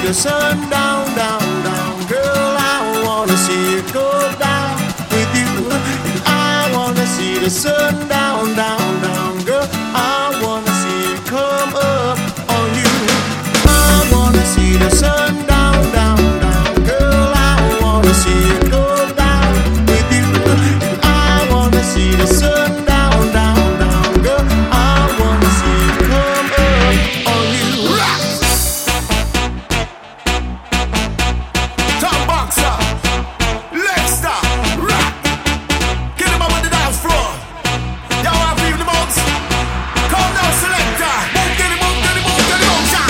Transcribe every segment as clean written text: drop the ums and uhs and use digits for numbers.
the sun down, down, down. Girl, I wanna see it go down with you. And I wanna see the sun down, down, down. Girl, I wanna see it come up on you. I wanna see the sun down, down, down. Girl, I wanna see it go down with you. And I wanna see the sun down, down, down. Girl, I wanna see it come up on you. Top boxer, Lexter, rock. Get him up on the dance floor. Y'all want to feel the bounce? Come down, selector. Move, get him, move, get him, move, get him, move, shout.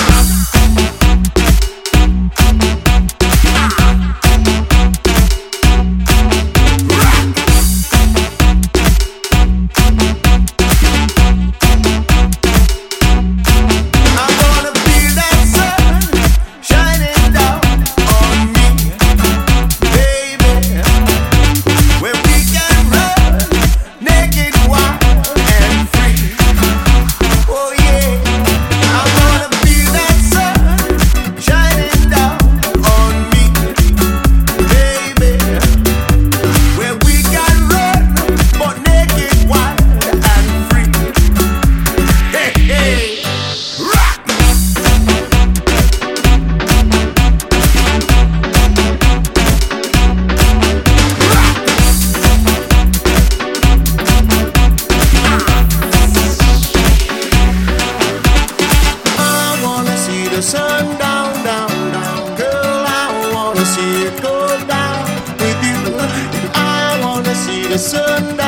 I wanna feel that sun shining down on me, baby. Where we can run naked, wild and free. Oh yeah, I wanna feel that sun shining down on me, baby. Where we can run but naked, wild and free. Hey hey, rock. I wanna see the sun down, down, down. Girl, I wanna see it go down with you. And I wanna see the sun down.